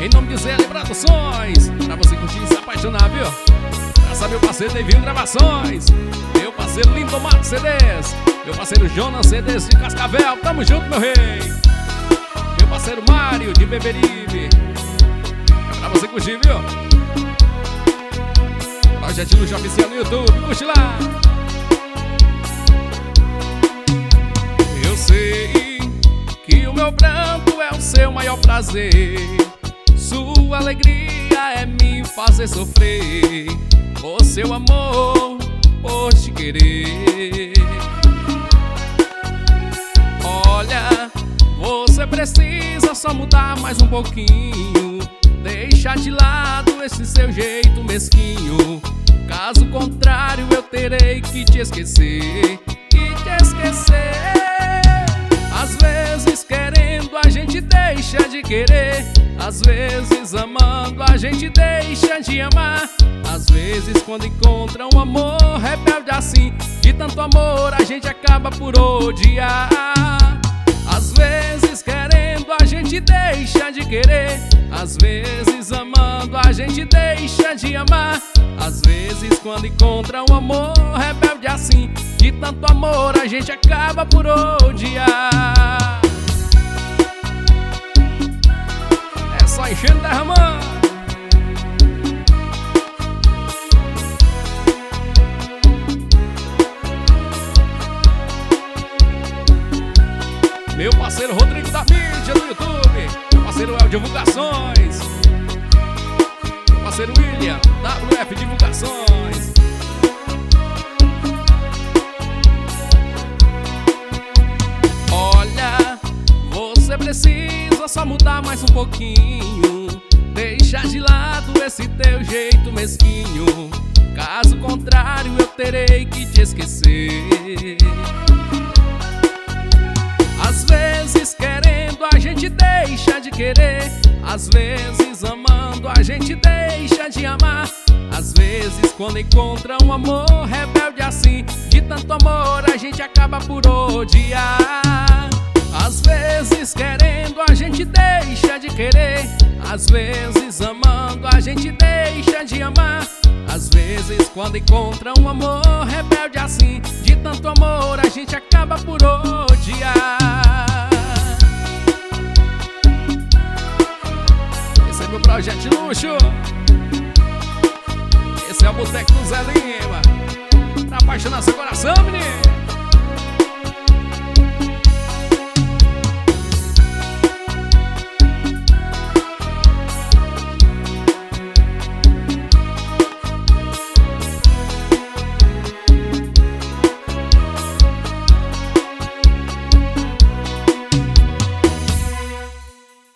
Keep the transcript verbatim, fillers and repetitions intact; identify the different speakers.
Speaker 1: Em nome de Zé Produções, pra você curtir e se apaixonar, viu? Praça meu parceiro Devinho Gravações, meu parceiro Lindomar C Ds, meu parceiro Jonas C Ds de Cascavel, tamo junto, meu rei. Meu parceiro Mário de Beberibe, pra você curtir, viu? Projeto Luxo Oficial no YouTube, curte lá. Eu sei que o meu pranto é o seu maior prazer, sua alegria é me fazer sofrer, por seu amor, por te querer. Olha, você precisa só mudar mais um pouquinho, deixar de lado esse seu jeito mesquinho. Caso contrário eu terei que te esquecer, que te esquecer. Às vezes querendo a gente deixa de querer, às vezes amando a gente deixa de amar. Às vezes quando encontra um amor rebelde assim, de tanto amor a gente acaba por odiar. Às vezes querendo a gente deixa de querer, às vezes amando a gente deixa de amar. Às vezes quando encontra um amor rebelde assim, de tanto amor a gente acaba por odiar. É só enchendo e derramando. Meu parceiro Rodrigo da mídia do YouTube, meu parceiro El Divulgações, meu parceiro William, W F Divulgações. Olha, você precisa só mudar mais um pouquinho, deixar de lado esse teu jeito mesquinho. Caso contrário eu terei que te esquecer. Às vezes querendo a gente deixa de querer, às vezes amando a gente deixa de amar. Às vezes quando encontra um amor rebelde assim, de tanto amor a gente acaba por odiar. Às vezes querendo a gente deixa de querer, às vezes amando a gente deixa de amar. Às vezes quando encontra um amor rebelde assim, de tanto amor a gente acaba por odiar. Esse é meu projeto de luxo, esse é o Boteco do Zé Lima, pra apaixonar seu coração, menino.